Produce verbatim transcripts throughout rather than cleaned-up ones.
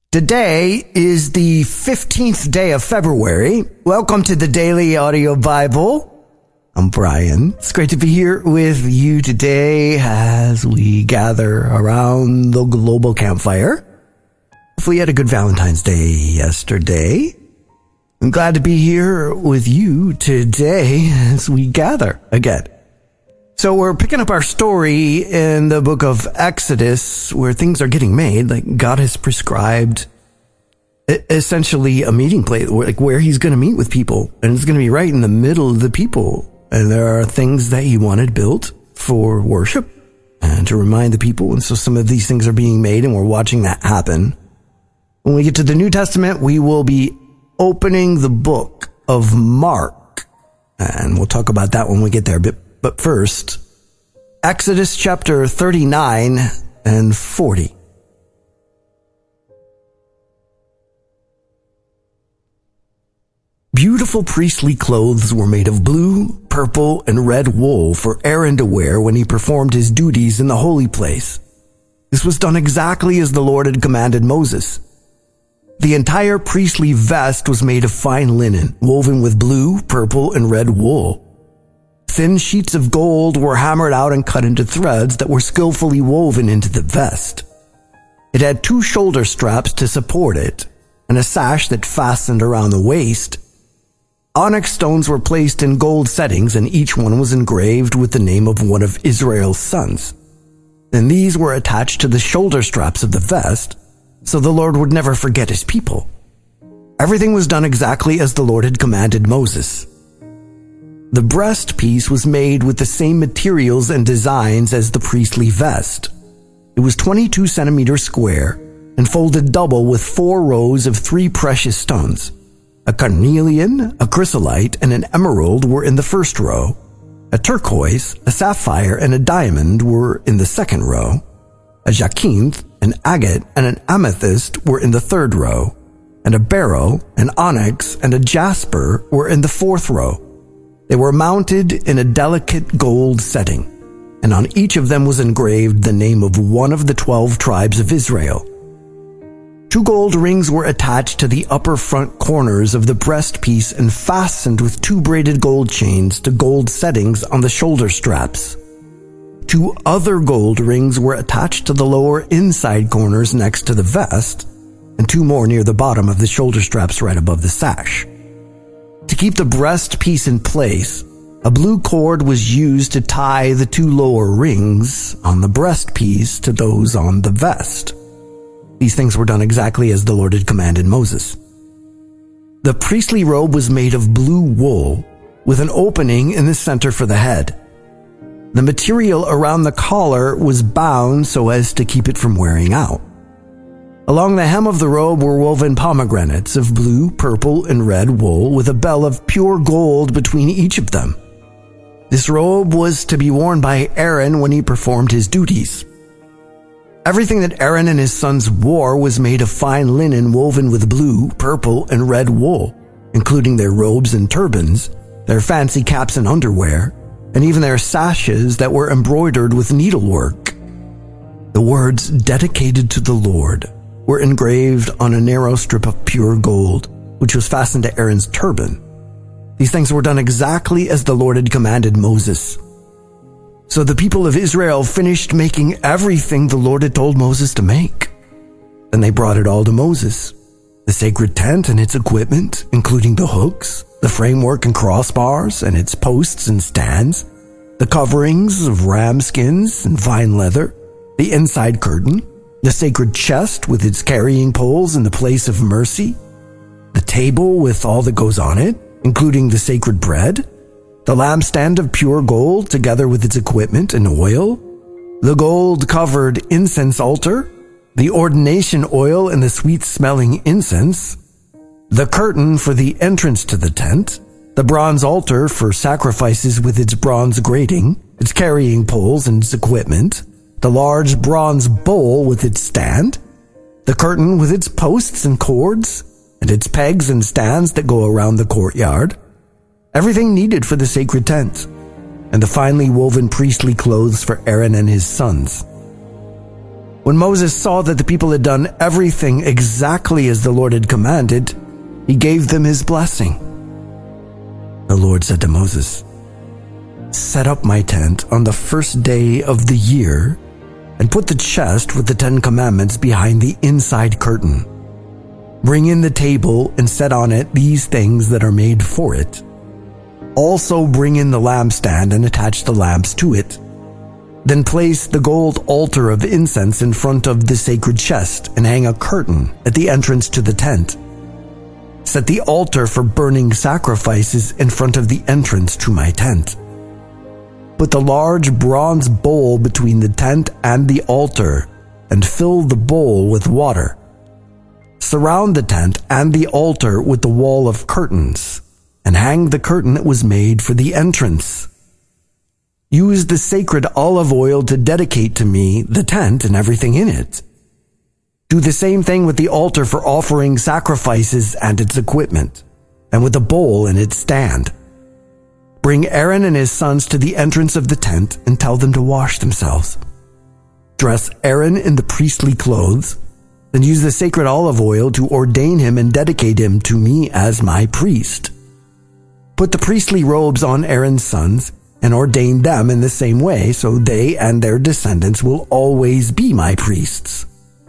Today is the fifteenth day of February. Welcome to the Daily Audio Bible. I'm Brian. It's great to be here with you today as we gather around the global campfire. Hopefully you had a good Valentine's Day yesterday. I'm glad to be here with you today as we gather again. So we're picking up our story in the book of Exodus where things are getting made. Like God has prescribed essentially a meeting place, like where he's going to meet with people. And it's going to be right in the middle of the people. And there are things that he wanted built for worship and to remind the people. And so some of these things are being made and we're watching that happen. When we get to the New Testament, we will be opening the book of Mark. And we'll talk about that when we get there. But But first, Exodus chapter thirty-nine and forty. Beautiful priestly clothes were made of blue, purple, and red wool for Aaron to wear when he performed his duties in the holy place. This was done exactly as the Lord had commanded Moses. The entire priestly vest was made of fine linen, woven with blue, purple, and red wool. Thin sheets of gold were hammered out and cut into threads that were skillfully woven into the vest. It had two shoulder straps to support it, and a sash that fastened around the waist. Onyx stones were placed in gold settings, and each one was engraved with the name of one of Israel's sons. And these were attached to the shoulder straps of the vest, so the Lord would never forget his people. Everything was done exactly as the Lord had commanded Moses. The breast piece was made with the same materials and designs as the priestly vest. It was twenty-two centimeters square and folded double with four rows of three precious stones. A carnelian, a chrysolite, and an emerald were in the first row. A turquoise, a sapphire, and a diamond were in the second row. A jacinth, an agate, and an amethyst were in the third row. And a beryl, an onyx, and a jasper were in the fourth row. They were mounted in a delicate gold setting, and on each of them was engraved the name of one of the twelve tribes of Israel. Two gold rings were attached to the upper front corners of the breastpiece and fastened with two braided gold chains to gold settings on the shoulder straps. Two other gold rings were attached to the lower inside corners next to the vest, and two more near the bottom of the shoulder straps right above the sash. To keep the breast piece in place, a blue cord was used to tie the two lower rings on the breast piece to those on the vest. These things were done exactly as the Lord had commanded Moses. The priestly robe was made of blue wool with an opening in the center for the head. The material around the collar was bound so as to keep it from wearing out. Along the hem of the robe were woven pomegranates of blue, purple, and red wool with a bell of pure gold between each of them. This robe was to be worn by Aaron when he performed his duties. Everything that Aaron and his sons wore was made of fine linen woven with blue, purple, and red wool, including their robes and turbans, their fancy caps and underwear, and even their sashes that were embroidered with needlework. The words "dedicated to the Lord" were engraved on a narrow strip of pure gold, which was fastened to Aaron's turban. These things were done exactly as the Lord had commanded Moses. So the people of Israel finished making everything the Lord had told Moses to make. Then they brought it all to Moses: the sacred tent and its equipment, including the hooks, the framework and crossbars, and its posts and stands, the coverings of ram skins and fine leather, the inside curtain, the sacred chest with its carrying poles in the place of mercy, the table with all that goes on it, including the sacred bread, the lampstand of pure gold together with its equipment and oil, the gold-covered incense altar, the ordination oil and the sweet-smelling incense, the curtain for the entrance to the tent, the bronze altar for sacrifices with its bronze grating, its carrying poles and its equipment, the large bronze bowl with its stand, the curtain with its posts and cords, and its pegs and stands that go around the courtyard, everything needed for the sacred tent, and the finely woven priestly clothes for Aaron and his sons. When Moses saw that the people had done everything exactly as the Lord had commanded, he gave them his blessing. The Lord said to Moses, "Set up my tent on the first day of the year and put the chest with the Ten Commandments behind the inside curtain. Bring in the table and set on it these things that are made for it. Also bring in the lampstand and attach the lamps to it. Then place the gold altar of incense in front of the sacred chest and hang a curtain at the entrance to the tent. Set the altar for burning sacrifices in front of the entrance to my tent. Put the large bronze bowl between the tent and the altar and fill the bowl with water. Surround the tent and the altar with the wall of curtains and hang the curtain that was made for the entrance. Use the sacred olive oil to dedicate to me the tent and everything in it. Do the same thing with the altar for offering sacrifices and its equipment, and with the bowl and its stand. Bring Aaron and his sons to the entrance of the tent and tell them to wash themselves. Dress Aaron in the priestly clothes, then use the sacred olive oil to ordain him and dedicate him to me as my priest. Put the priestly robes on Aaron's sons and ordain them in the same way, so they and their descendants will always be my priests."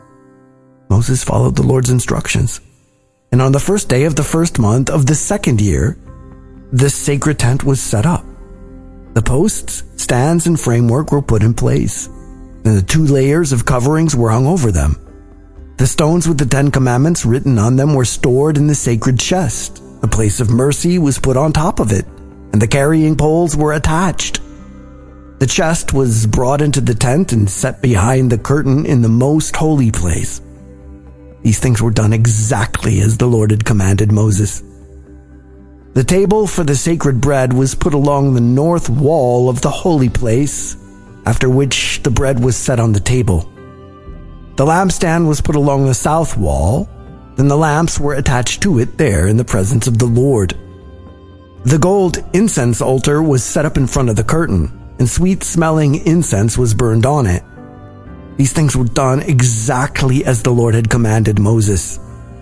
Moses followed the Lord's instructions, and on the first day of the first month of the second year, the sacred tent was set up. The posts, stands, and framework were put in place, and the two layers of coverings were hung over them. The stones with the Ten Commandments written on them were stored in the sacred chest. The place of mercy was put on top of it, and the carrying poles were attached. The chest was brought into the tent and set behind the curtain in the most holy place. These things were done exactly as the Lord had commanded Moses. The table for the sacred bread was put along the north wall of the holy place, after which the bread was set on the table. The lampstand was put along the south wall, then the lamps were attached to it there in the presence of the Lord. The gold incense altar was set up in front of the curtain, and sweet-smelling incense was burned on it. These things were done exactly as the Lord had commanded Moses.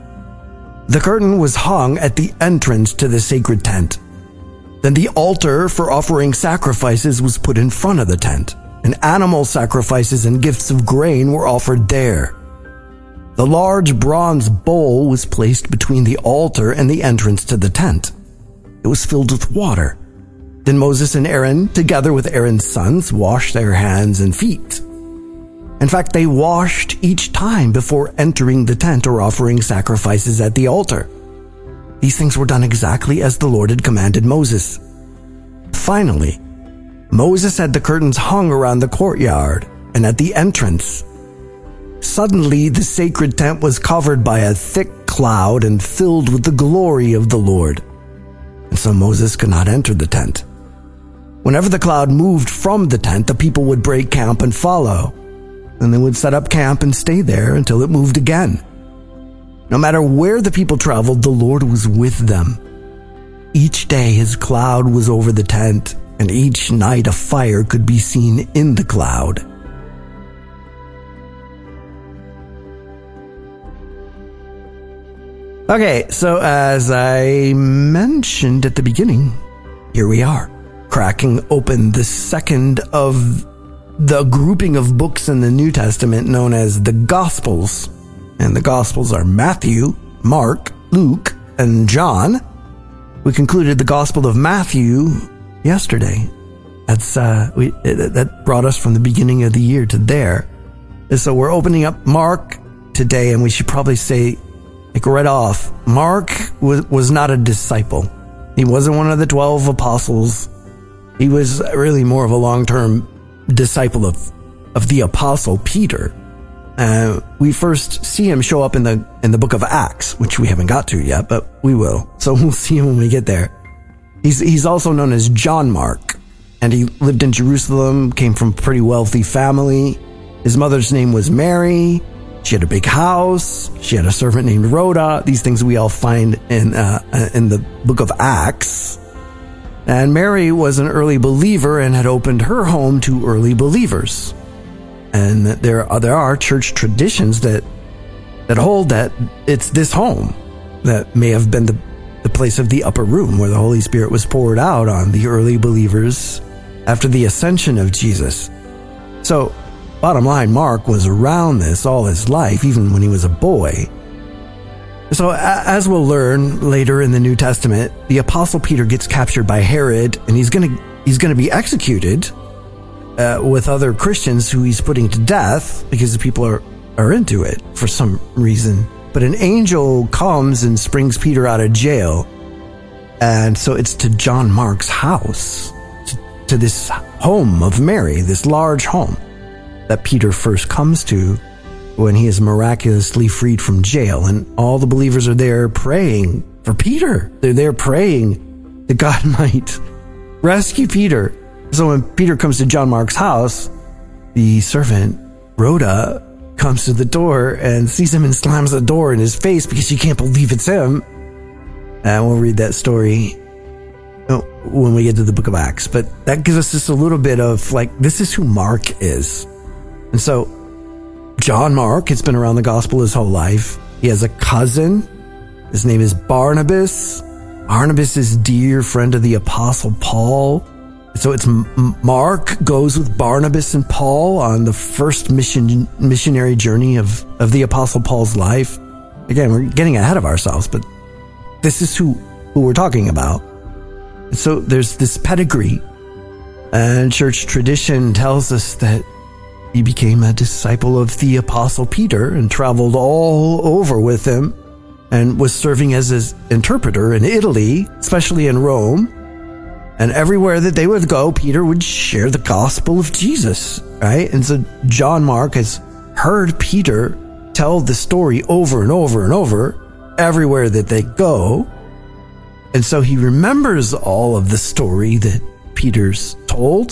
The curtain was hung at the entrance to the sacred tent. Then the altar for offering sacrifices was put in front of the tent, and animal sacrifices and gifts of grain were offered there. The large bronze bowl was placed between the altar and the entrance to the tent. It was filled with water. Then Moses and Aaron, together with Aaron's sons, washed their hands and feet. In fact, they washed each time before entering the tent or offering sacrifices at the altar. These things were done exactly as the Lord had commanded Moses. Finally, Moses had the curtains hung around the courtyard and at the entrance. Suddenly, the sacred tent was covered by a thick cloud and filled with the glory of the Lord. And so Moses could not enter the tent. Whenever the cloud moved from the tent, the people would break camp and follow. And they would set up camp and stay there until it moved again. No matter where the people traveled, the Lord was with them. Each day his cloud was over the tent, and each night a fire could be seen in the cloud. Okay, so as I mentioned at the beginning, here we are, cracking open the second of the grouping of books in the New Testament known as the Gospels. And the Gospels are Matthew, Mark, Luke, and John. We concluded the Gospel of Matthew yesterday. That's uh, we, that brought us from the beginning of the year to there. And so we're opening up Mark today, and we should probably say, like right off, Mark was, was not a disciple. He wasn't one of the twelve apostles. He was really more of a long-term disciple of, of the apostle Peter. Uh, we first see him show up in the in the book of Acts, which we haven't got to yet, but we will. So we'll see him when we get there. He's he's also known as John Mark, and he lived in Jerusalem, came from a pretty wealthy family. His mother's name was Mary. She had a big house. She had a servant named Rhoda. These things we all find in uh, in the book of Acts. And Mary was an early believer and had opened her home to early believers. And that there are, there are church traditions that that hold that it's this home that may have been the, the place of the upper room where the Holy Spirit was poured out on the early believers after the ascension of Jesus. So, bottom line, Mark was around this all his life, even when he was a boy. So, as we'll learn later in the New Testament, the Apostle Peter gets captured by Herod, and he's going to he's going to be executed uh, with other Christians who he's putting to death because the people are, are into it for some reason. But an angel comes and springs Peter out of jail, and so it's to John Mark's house, to, to this home of Mary, this large home that Peter first comes to when he is miraculously freed from jail. And all the believers are there praying for Peter. They're there praying that God might rescue Peter. So when Peter comes to John Mark's house, the servant, Rhoda, comes to the door and sees him and slams the door in his face because she can't believe it's him. And we'll read that story when we get to the book of Acts. But that gives us just a little bit of, like, this is who Mark is. And so John Mark has been around the gospel his whole life. He has a cousin. His name is Barnabas. Barnabas is dear friend of the Apostle Paul. So it's Mark goes with Barnabas and Paul on the first mission missionary journey of, of the Apostle Paul's life. Again, we're getting ahead of ourselves, but this is who, who we're talking about. And so there's this pedigree, and church tradition tells us that he became a disciple of the Apostle Peter and traveled all over with him and was serving as his interpreter in Italy, especially in Rome. And everywhere that they would go, Peter would share the gospel of Jesus, right? And so John Mark has heard Peter tell the story over and over and over everywhere that they go. And so he remembers all of the story that Peter's told.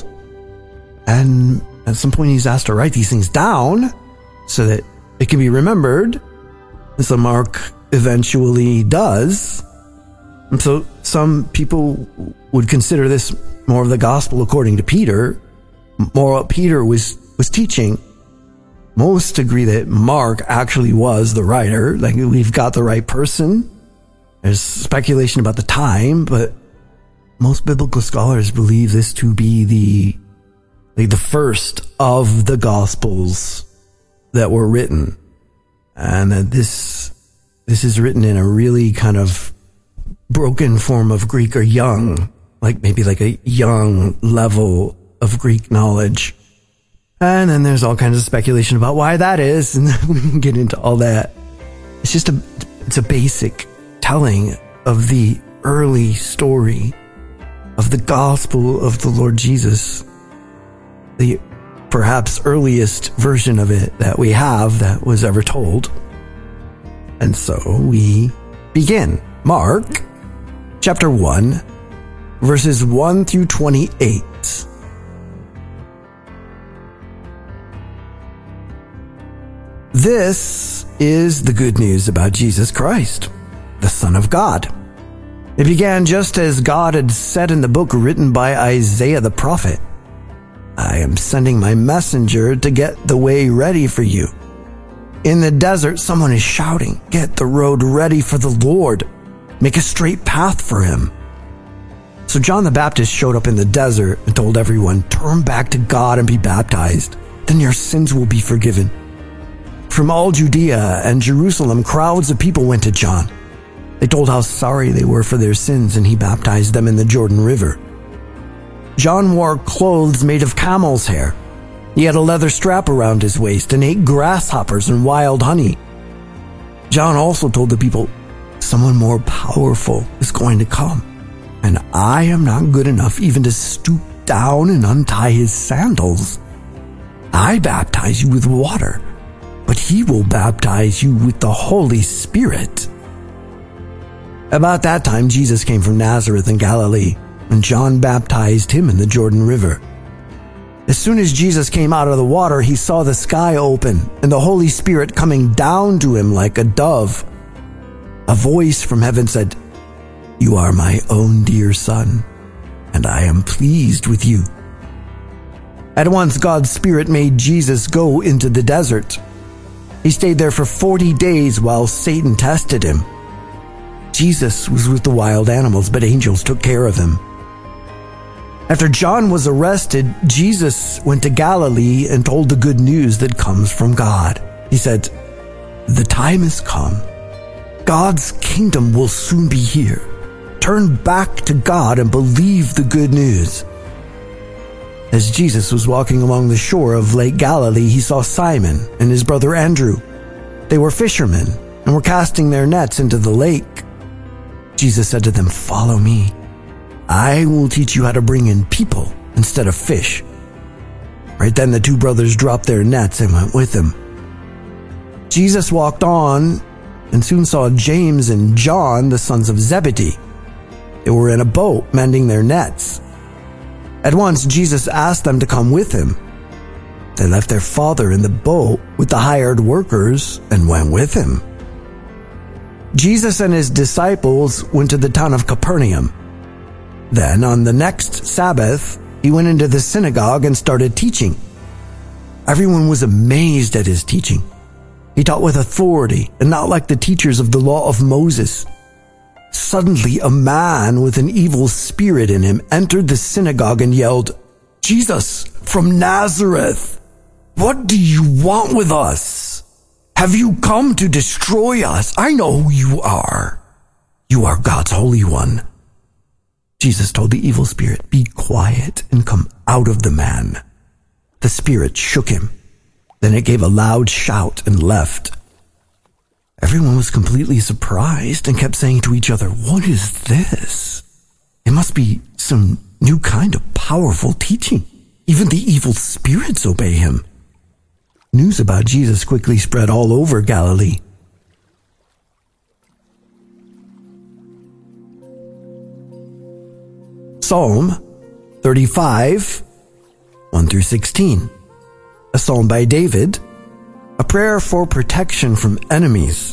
And at some point he's asked to write these things down so that it can be remembered. And so Mark eventually does. And so some people would consider this more of the gospel according to Peter, more what Peter was, was teaching. Most agree that Mark actually was the writer, like we've got the right person. There's speculation about the time, but most biblical scholars believe this to be the, like the first of the gospels that were written. And that this, this is written in a really kind of broken form of Greek, or young, like maybe like a young level of Greek knowledge. And then there's all kinds of speculation about why that is, and we can get into all that. It's just a, it's a basic telling of the early story of the gospel of the Lord Jesus, the perhaps earliest version of it that we have that was ever told. And so we begin. Mark chapter one, verses one through twenty-eight. This is the good news about Jesus Christ, the Son of God. It began just as God had said in the book written by Isaiah the prophet. I am sending my messenger to get the way ready for you. In the desert, someone is shouting, get the road ready for the Lord. Make a straight path for him. So John the Baptist showed up in the desert and told everyone, turn back to God and be baptized. Then your sins will be forgiven. From all Judea and Jerusalem, crowds of people went to John. They told how sorry they were for their sins, and he baptized them in the Jordan River. John wore clothes made of camel's hair. He had a leather strap around his waist and ate grasshoppers and wild honey. John also told the people, someone more powerful is going to come, and I am not good enough even to stoop down and untie his sandals. I baptize you with water, but he will baptize you with the Holy Spirit. About that time, Jesus came from Nazareth in Galilee, and John baptized him in the Jordan River. As soon as Jesus came out of the water, he saw the sky open and the Holy Spirit coming down to him like a dove. A voice from heaven said, you are my own dear son, and I am pleased with you. At once God's Spirit made Jesus go into the desert. He stayed there for forty days while Satan tested him. Jesus was with the wild animals, but angels took care of him. After John was arrested, Jesus went to Galilee and told the good news that comes from God. He said, "The time has come. God's kingdom will soon be here. Turn back to God and believe the good news." As Jesus was walking along the shore of Lake Galilee, he saw Simon and his brother Andrew. They were fishermen and were casting their nets into the lake. Jesus said to them, "Follow me. I will teach you how to bring in people instead of fish." Right then the two brothers dropped their nets and went with him. Jesus walked on and soon saw James and John, the sons of Zebedee. They were in a boat mending their nets. At once Jesus asked them to come with him. They left their father in the boat with the hired workers and went with him. Jesus and his disciples went to the town of Capernaum. Then, on the next Sabbath, he went into the synagogue and started teaching. Everyone was amazed at his teaching. He taught with authority and not like the teachers of the law of Moses. Suddenly, a man with an evil spirit in him entered the synagogue and yelled, "Jesus from Nazareth, what do you want with us? Have you come to destroy us? I know who you are. You are God's Holy One." Jesus told the evil spirit, "Be quiet and come out of the man." The spirit shook him. Then it gave a loud shout and left. Everyone was completely surprised and kept saying to each other, "What is this? It must be some new kind of powerful teaching. Even the evil spirits obey him." News about Jesus quickly spread all over Galilee. Psalm thirty-five, one through sixteen. A psalm by David, a prayer for protection from enemies.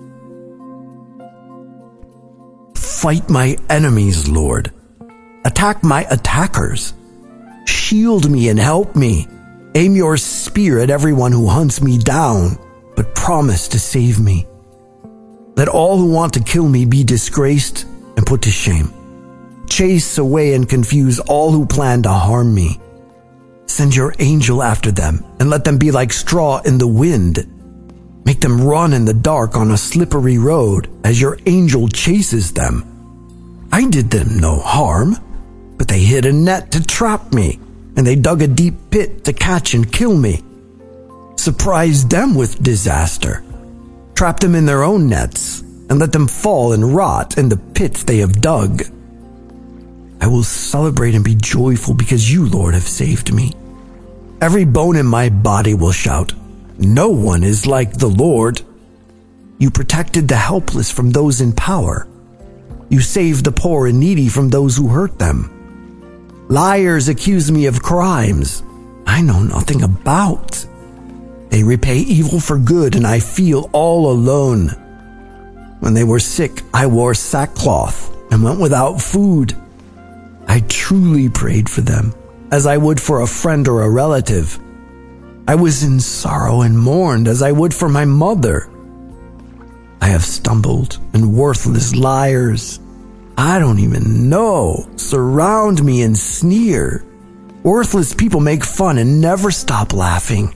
Fight my enemies, Lord. Attack my attackers. Shield me and help me. Aim your spear at everyone who hunts me down, but promise to save me. Let all who want to kill me be disgraced and put to shame. Chase away and confuse all who plan to harm me. Send your angel after them and let them be like straw in the wind. Make them run in the dark on a slippery road as your angel chases them. I did them no harm, but they hid a net to trap me, and they dug a deep pit to catch and kill me. Surprise them with disaster. Trap them in their own nets and let them fall and rot in the pits they have dug. I will celebrate and be joyful because you, Lord, have saved me. Every bone in my body will shout, "No one is like the Lord." You protected the helpless from those in power. You saved the poor and needy from those who hurt them. Liars accuse me of crimes I know nothing about. They repay evil for good, and I feel all alone. When they were sick, I wore sackcloth and went without food. I truly prayed for them, as I would for a friend or a relative. I was in sorrow and mourned as I would for my mother. I have stumbled, and worthless liars I don't even know surround me and sneer. Worthless people make fun and never stop laughing.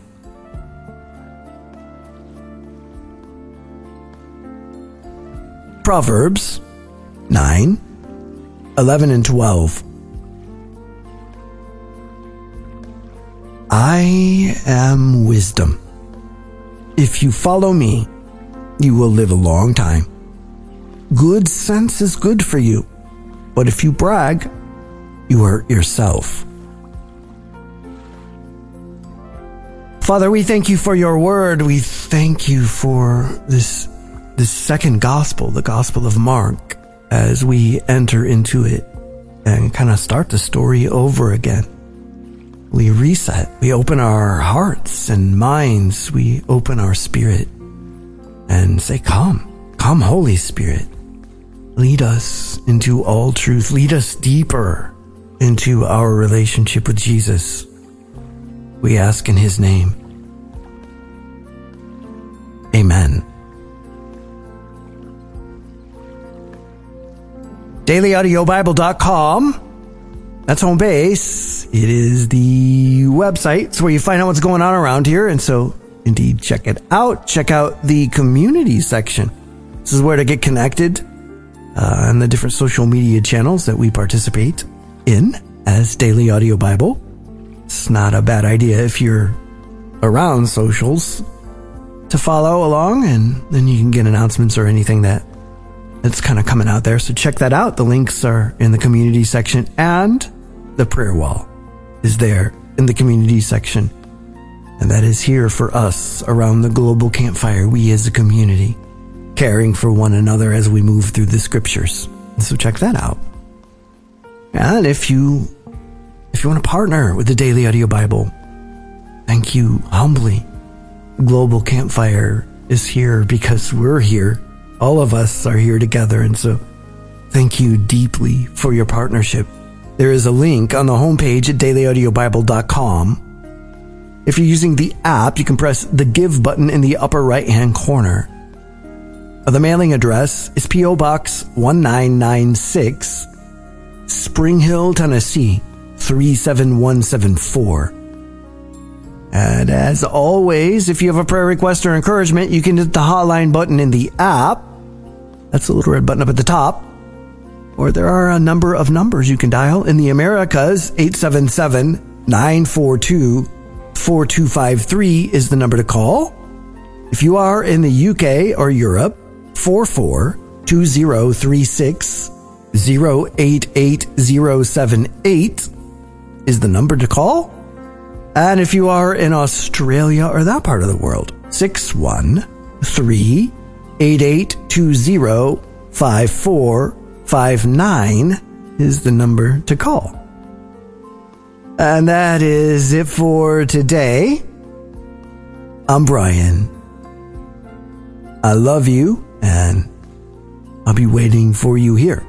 Proverbs nine, eleven and twelve. I am wisdom. If you follow me, you will live a long time. Good sense is good for you, but if you brag, you hurt yourself. Father, we thank you for your word. We thank you for this, this second gospel, the Gospel of Mark, as we enter into it and kind of start the story over again. We reset. We open our hearts and minds. We open our spirit and say, come, come, Holy Spirit. Lead us into all truth. Lead us deeper into our relationship with Jesus. we ask in his name. Amen. daily audio bible dot com. That's home base. It is the website. It's where you find out what's going on around here. And so, indeed, check it out. Check out the community section. This is where to get connected uh, on the different social media channels that we participate in as Daily Audio Bible. It's not a bad idea if you're around socials to follow along, and then you can get announcements or anything that that's kind of coming out there. So check that out. The links are in the community section, and the prayer wall is there in the community section. And that is here for us around the global campfire, we as a community, caring for one another as we move through the scriptures. So check that out. And if you if you want to partner with the Daily Audio Bible, thank you humbly. Global Campfire is here because we're here. All of us are here together, and so thank you deeply for your partnership. There is a link on the homepage at daily audio bible dot com. If you're using the app, you can press the Give button in the upper right-hand corner. The mailing address is P O Box one nine nine six, Spring Hill, Tennessee, three seven one seven four. And as always, if you have a prayer request or encouragement, you can hit the hotline button in the app. That's the little red button up at the top. Or there are a number of numbers you can dial. In the Americas, eight seven seven, nine four two, four two five three is the number to call. If you are in the U K or Europe, four four two zero three six, zero eight eight zero seven eight is the number to call. And if you are in Australia or that part of the world, six one three, eight eight two zero, five four five nine is the number to call. And that is it for today. I'm Brian. I love you, and I'll be waiting for you here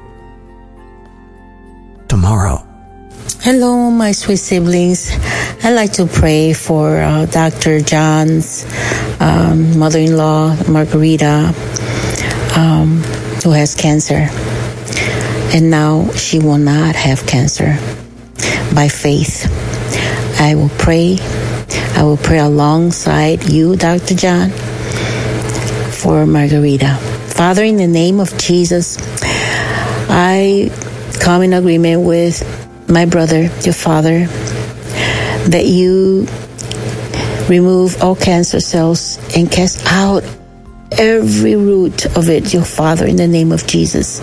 tomorrow. Hello, my sweet siblings. I'd like to pray for uh, Doctor John's um, mother-in-law, Margarita, um, who has cancer. And now she will not have cancer. By faith, I will pray. I will pray alongside you, Doctor John, for Margarita. Father, in the name of Jesus, I come in agreement with my brother, your father, that you remove all cancer cells and cast out every root of it, your Father, in the name of Jesus.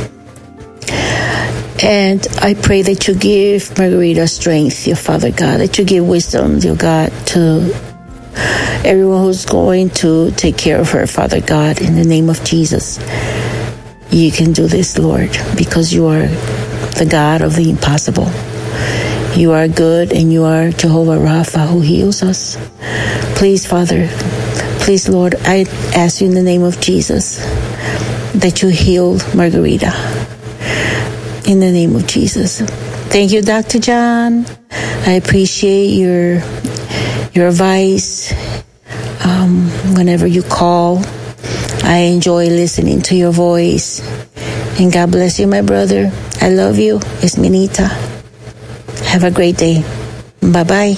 And I pray that you give Margarita strength, your Father God, that you give wisdom, your God, to everyone who's going to take care of her, Father God, in the name of Jesus. You can do this, Lord, because you are the God of the impossible. You are good, and you are Jehovah Rapha, who heals us. Please, Father, please, Lord, I ask you in the name of Jesus that you heal Margarita. In the name of Jesus. Thank you, Doctor John. I appreciate your your advice. Um, whenever you call, I enjoy listening to your voice. And God bless you, my brother. I love you. It's Minita. Have a great day. Bye-bye.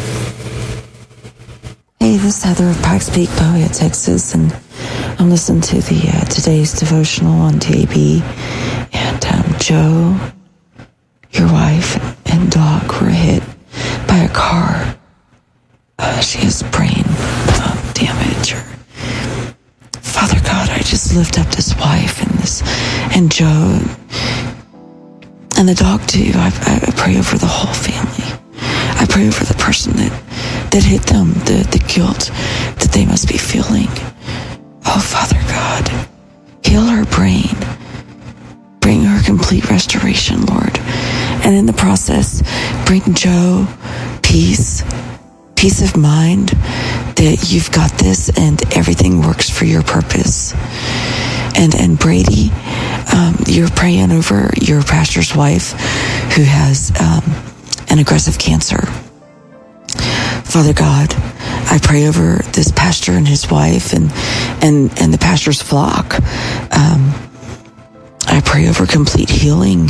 Hey, this is Heather of Pikes Peak, Bowie, Texas, and I'm listening to the uh, today's devotional on D A B. And um, Joe, your wife, and Doc were hit by a car. Uh, she has brain um, damage. Or, Father God, I just lift up this wife and this and Joe and the dog too. I, I pray over the whole family. I pray over the person that that hit them, the the guilt that they must be feeling. Oh, Father God, heal her brain. Bring her complete restoration, Lord. And in the process, bring Joe peace, peace of mind that you've got this and everything works for your purpose. And and Brady, um, you're praying over your pastor's wife who has um, an aggressive cancer. Father God, I pray over this pastor and his wife and and, and the pastor's flock. Um, I pray over complete healing.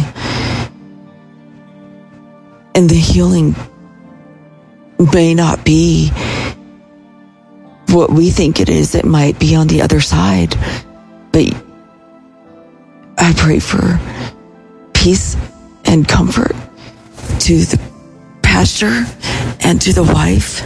And the healing may not be what we think it is. It might be on the other side. But I pray for peace and comfort to the pastor and to the wife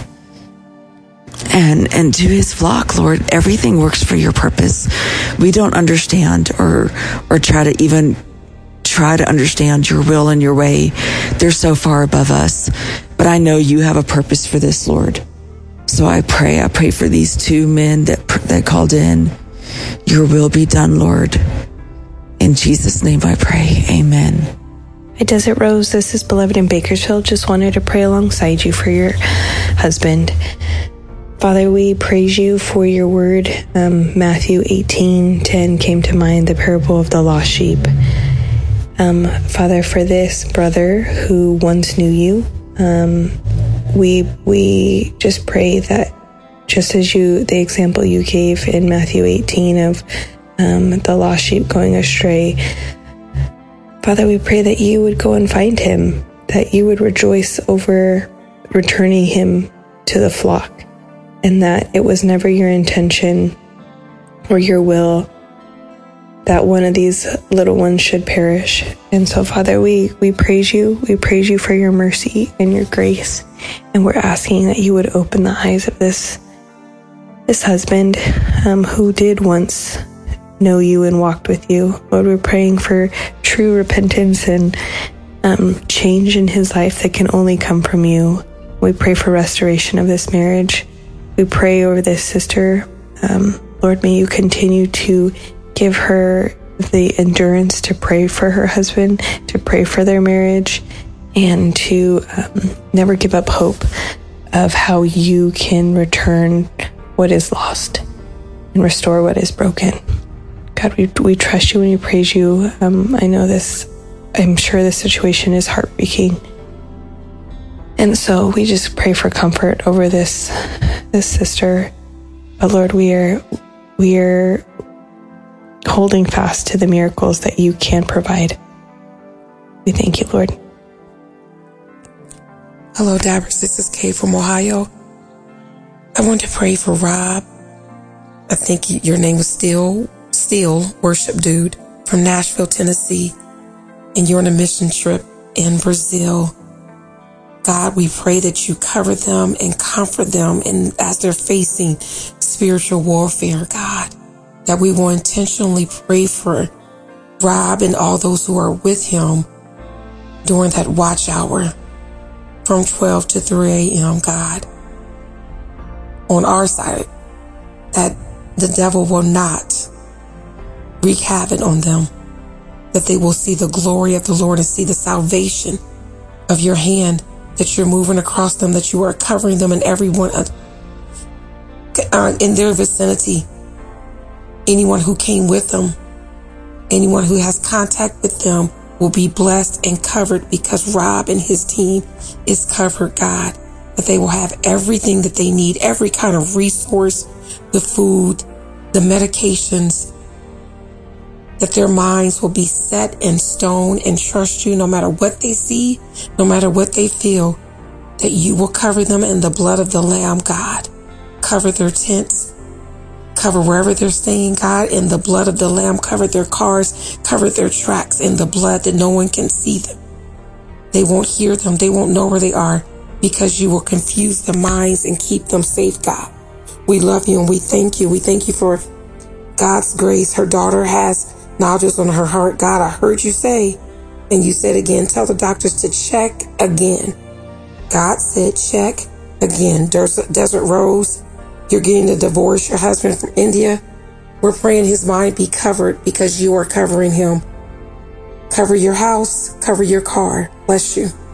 and and to his flock, Lord. Everything works for your purpose. We don't understand or or try to even try to understand your will and your way. They're so far above us. But I know you have a purpose for this, Lord. So I pray, I pray for these two men that that called in. Your will be done, Lord. In Jesus' name I pray. Amen. Hi, Desert Rose. This is Beloved in Bakersfield. Just wanted to pray alongside you for your husband. Father, we praise you for your word. Um, Matthew eighteen ten came to mind, the parable of the lost sheep. Um, Father, for this brother who once knew you, um, we we just pray that just as you, the example you gave in Matthew eighteen of um, the lost sheep going astray, Father, we pray that you would go and find him, that you would rejoice over returning him to the flock, and that it was never your intention or your will that one of these little ones should perish. And so, Father, we, we praise you. We praise you for your mercy and your grace. And we're asking that you would open the eyes of this, this husband um, who did once know you and walked with you. Lord, we're praying for true repentance and um, change in his life that can only come from you. We pray for restoration of this marriage. We pray over this sister. Um, Lord, may you continue to give her the endurance to pray for her husband, to pray for their marriage, and to um, never give up hope of how you can return what is lost and restore what is broken. God, we we trust you and we praise you. Um, I know this, I'm sure this situation is heartbreaking. And so we just pray for comfort over this, this sister. But Lord, we are, we are holding fast to the miracles that you can provide. We thank you, Lord. Hello, Dabbers. This is Kay from Ohio. I want to pray for Rob. I think your name was Still, Still Worship Dude from Nashville, Tennessee. And you're on a mission trip in Brazil. God, we pray that you cover them and comfort them and as they're facing spiritual warfare, God, that we will intentionally pray for Rob and all those who are with him during that watch hour from twelve to three a.m., God. On our side, that the devil will not wreak havoc on them, that they will see the glory of the Lord and see the salvation of your hand, that you're moving across them, that you are covering them and everyone uh, in their vicinity. Anyone who came with them, anyone who has contact with them will be blessed and covered because Rob and his team is covered, God, that they will have everything that they need, every kind of resource, the food, the medications, that their minds will be set in stone and trust you no matter what they see, no matter what they feel, that you will cover them in the blood of the Lamb, God. Cover their tents, cover wherever they're staying, God, in the blood of the Lamb. Cover their cars, cover their tracks in the blood that no one can see them. They won't hear them. They won't know where they are because you will confuse their minds and keep them safe, God. We love you and we thank you. We thank you for God's grace. Her daughter has nodules on her heart. God, I heard you say, and you said again, tell the doctors to check again. God said, check again. Desert, Desert Rose, you're getting a divorce. Your husband from India, we're praying his mind be covered because you are covering him. Cover your house, cover your car. Bless you.